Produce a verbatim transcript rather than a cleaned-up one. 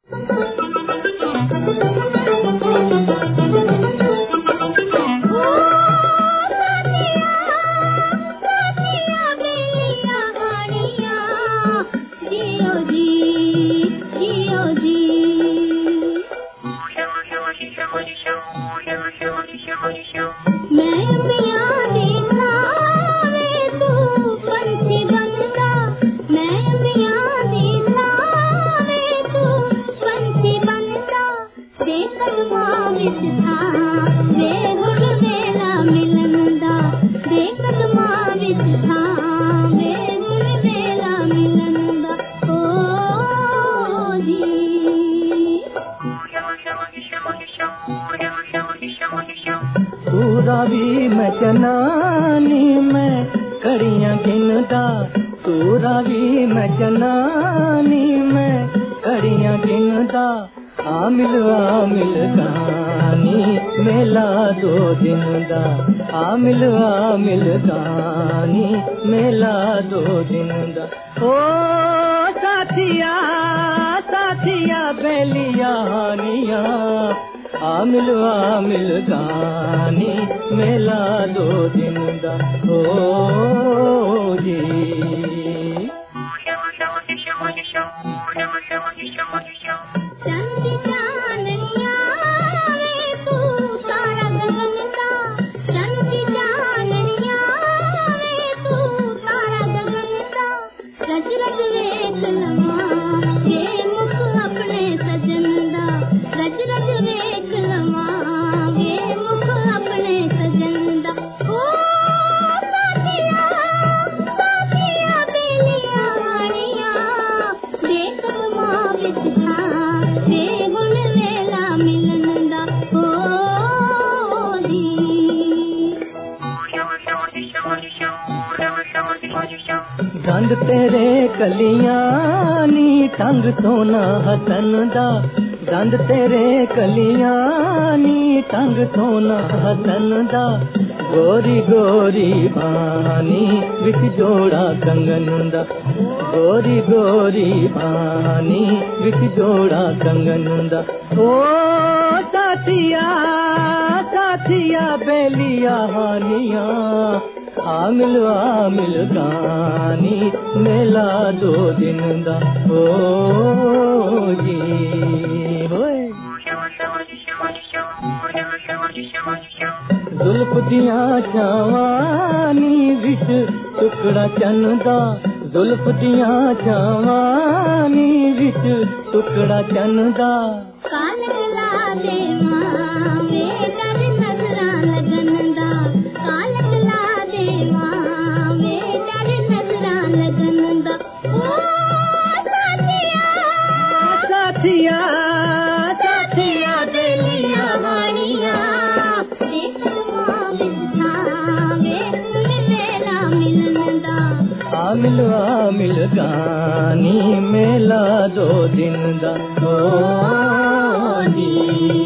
पूरा भी मैं चनानी मैं कड़ियां गिनदा, पूरा भी मैं चनानी मैं कड़ियां गिनदा। आमिल आमिल गानी मेला दो दिन दा, आमिल आमिल गानी मेला दो दिन दा। ओ साथिया साथिया बेलिया हानिया, आमिल आमिल गानी मेला दो दिन दा। ओ जी दंद तेरे कलियां नी टंग सोना हसन दा, दंद तेरे कलियां नी टंग सोना हसन दा। गोरी गोरी बानी विच जोड़ा कंगन दा, गोरी गोरी बानी विच जोड़ा कंगन दा। ओ साथिया साथिया बेलिया हानिया, आमिल आमिल गानी मेला दो दिन दा। ओ जी होए जुल्फ दियां छावानी विच टुकड़ा चंदा, जुल्फ दियां छावानी विच टुकड़ा चंदा। साथिया साथिया बेलिया हानिया, आमिल आमिल गानी मेला दो दिन दा। ओ जी